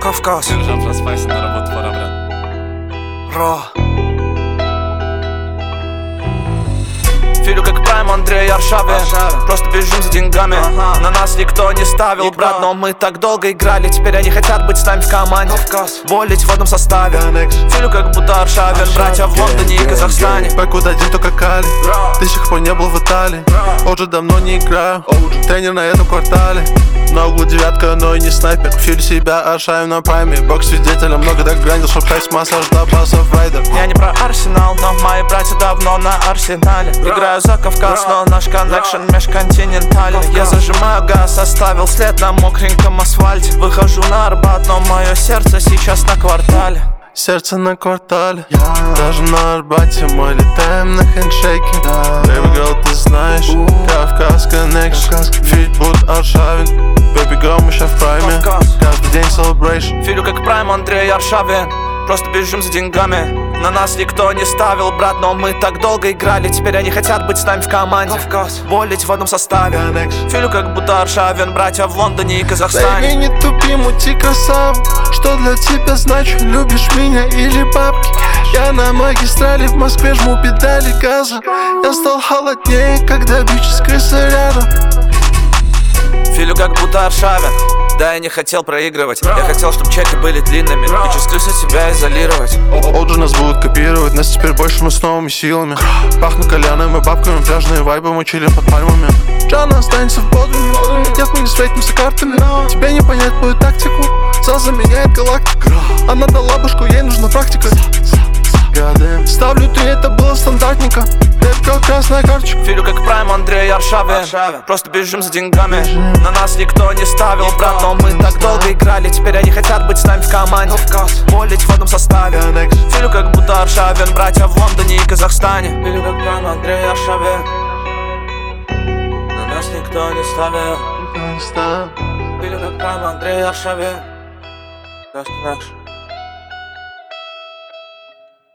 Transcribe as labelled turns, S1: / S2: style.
S1: Кавказ.
S2: Держав распайся на работу, пора, брат.
S1: Ро. Филю как Прайм, Андрей Аршавин. Просто бежим за деньгами. На нас никто не ставил, брат, но мы так долго играли. Теперь они хотят быть с нами в команде. Болеть в одном составе. Филю как будто Аршавин. Братья в Лондоне и Казахстане.
S3: Бэк куда один, только Кали. Ты с тех пор не был в Италии. Уже давно не играю. Тренер на этом квартале. На углу девятка, но и не снайпер. Филю себя, Аршавин на прайме. Бокс свидетеля, много так грандил, чтоб 6 массаж до пасов райдер.
S1: Я не про Арсенал, но мои братья давно на Арсенале. Играю за Кавказ, но наш коннекшн межконтинентальный. Я зажимаю газ, оставил след на мокреньком асфальте. Выхожу на Арбат, но мое сердце сейчас на квартале.
S3: Сердце на квартале, даже на Арбате мы летаем на хендшейке. Baby girl, ты знаешь, Кавказ Connection. Фит будет Аршавин. Baby girl, мы ща в прайме. Каждый день celebration.
S1: Филю как Прайм, Андрей Аршавин. Просто бежим за деньгами. На нас никто не ставил, брат, но мы так долго играли. Теперь они хотят быть с нами в команде. Болеть в одном составе. Филю как будто Аршавин. Братья в Лондоне и Казахстане.
S3: Baby, не тупи, мути красаву. Что для тебя значит, любишь меня или бабки? Я на магистрали в Москве жму педали газа. Я стал холоднее, когда бичи с крысы рядом.
S1: Филю как будто Аршавин. Да, я не хотел проигрывать. Я хотел, чтобы чеки были длинными. И через крысу себя изолировать.
S3: Олджи нас будут копировать, нас теперь больше мы с новыми силами. Пахну кальяном и бабками, пляжные вайбы, мы чилим под пальмами. Джана останется в Бодруме. Нет, мы не встретимся картами. Тебе не понять мою тактику. Зал заменяет галактику. Она дала башку, ей нужна практика. Ставлю 3, это было стандартненько. Лепка, красная карточка.
S1: Филю как Прайм, Андрей Аршавин. Просто бежим за деньгами. На нас никто не ставил, брат, но мы так долго играли. Теперь они хотят быть с нами в команде. Болеть в одном составе. Филю как будто Аршавин. Братья в Лондоне и Казахстане. Филю как Прайм, Андрей Аршавин. На нас никто не ставил. Филю как Прайм, Андрей Аршавин. Just connection.